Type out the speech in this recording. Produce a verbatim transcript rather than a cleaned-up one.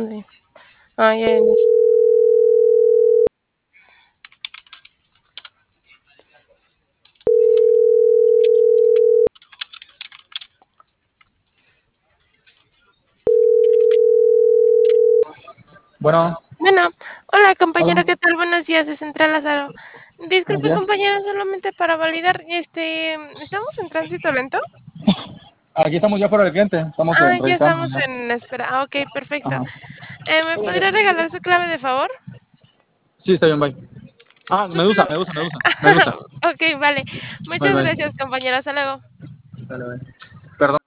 Sí. Ay, en Bueno, Bueno, hola hola, compañero, ¿qué tal? Buenos días, de Central Lázaro. buenos Disculpe, días. compañero, solamente para validar, este, ¿estamos en tránsito lento? Aquí estamos ya fuera del cliente, estamos Ah, eh, ya revisando estamos ya. en espera. Ah, ok, perfecto. Ajá. Eh, ¿me podría regalar su clave de favor? Sí, está bien, bye. Ah, Su cla Medusa, Medusa, Medusa, Medusa. Ok, vale. Bye, Muchas bye. gracias, compañero. Hasta luego. Dale, bye. Perdón.